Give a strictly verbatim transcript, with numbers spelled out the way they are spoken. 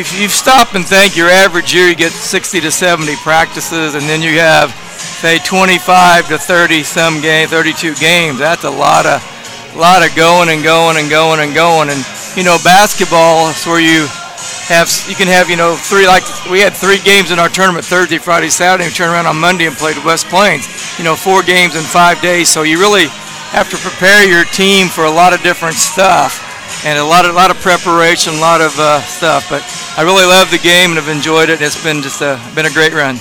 If you stop and think, your average year you get sixty to seventy practices, and then you have, say, twenty-five to thirty some game, thirty-two games. That's a lot of, lot of going and going and going and going. And you know, basketball is where you have, you can have, you know, three, like we had three games in our tournament, Thursday, Friday, Saturday. We turned around on Monday and played West Plains. You know, four games in five days. So you really have to prepare your team for a lot of different stuff. And a lot of, lot of preparation, a lot of uh, stuff. But I really love the game and have enjoyed it. It's been just a, been a great run.